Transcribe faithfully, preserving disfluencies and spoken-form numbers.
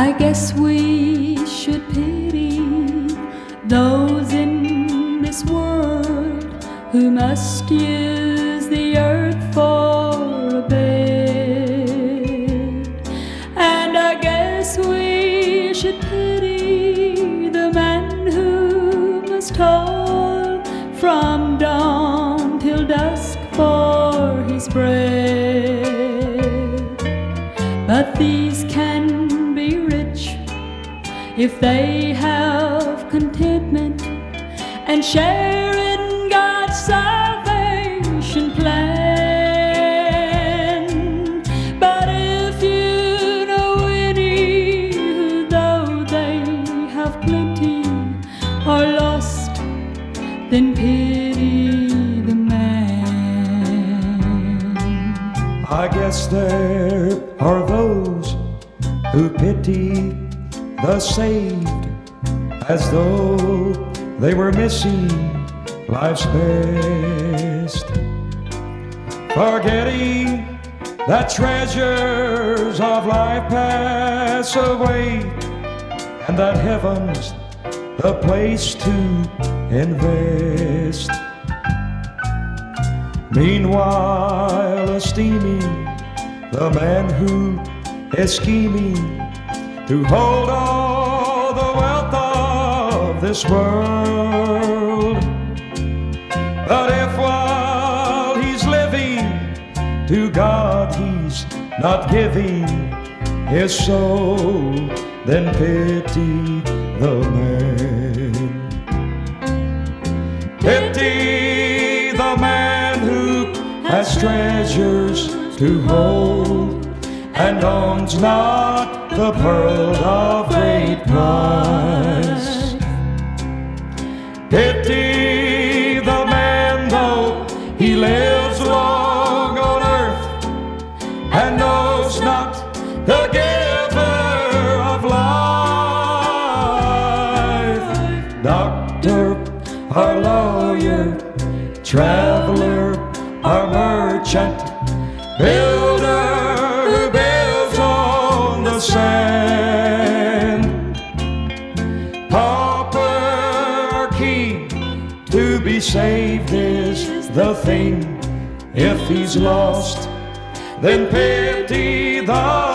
I guess we should pity those in this world who must use the earth for a bed. And I guess we should pity the man who must toil from dawn till dusk for his bread. But these can be rich if they have contentment and share in God's salvation plan. But if you know any who, though they have plenty, are lost, then pity the man. I guess there are those who pity the saved as though they were missing life's best, forgetting that treasures of life pass away and that heaven's the place to invest. Meanwhile, esteeming the man who is scheming to hold all the wealth of this world. But if while he's living to God he's not giving his soul, then pity the man. Pity the man who has treasures to hold and owns not the pearl of great price. Pity the man though he lives long on earth and knows not the giver of life. Doctor or lawyer, traveler or merchant, builder who builds on the sand, pauper or king, to be saved is the thing. If he's lost, then pity the